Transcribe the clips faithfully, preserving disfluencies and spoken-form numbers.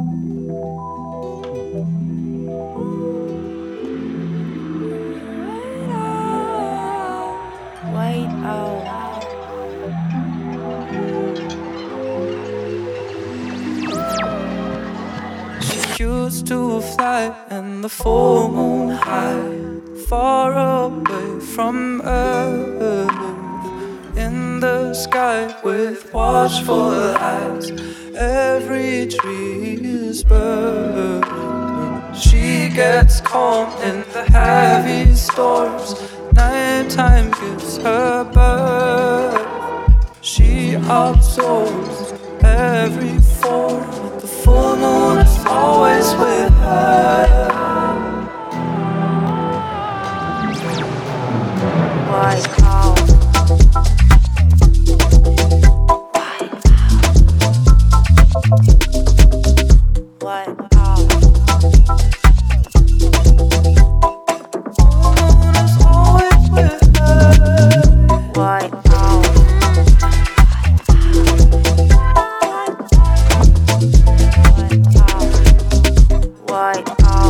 Wait out. She used to fly in the full moon high, far away from Earth, in the sky with watchful eyes. Every tree is burned. She gets calm in the heavy storms. Nighttime gives her birth. She absorbs every form. The full moon is always with her. Why call? Why call? Full moon is always with her. Why call? Why call?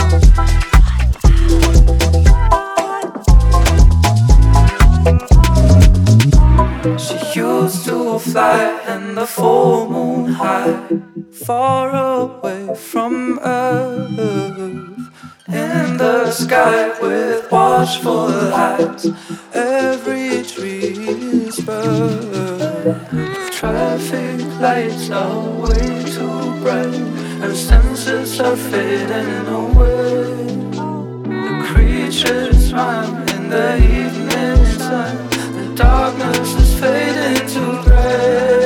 She used to fly in the full moon high, far away from Earth, in the sky with watchful eyes. Every tree is burned. Traffic lights are way too bright, and senses are fading away. The creatures run in the evening sun. The darkness is fading to gray.